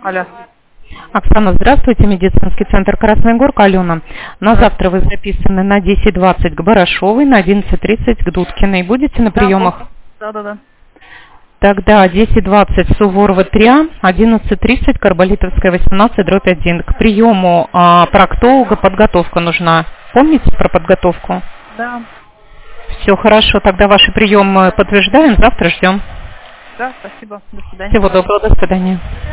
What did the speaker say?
Алло. Оксана, здравствуйте, медицинский центр Красная Горка, Алена. На завтра вы записаны на 10:20 к Барашовой, на 11:30 к Дудкиной. Будете на приемах? Да. Тогда 10:20 Суворова 3, 11:30 Карболитовская 18/1. К приему проктолога подготовка нужна. Помните про подготовку? Да. Все хорошо, тогда ваши приемы подтверждаем, завтра ждем. Да, спасибо. До свидания. Всего доброго, до свидания.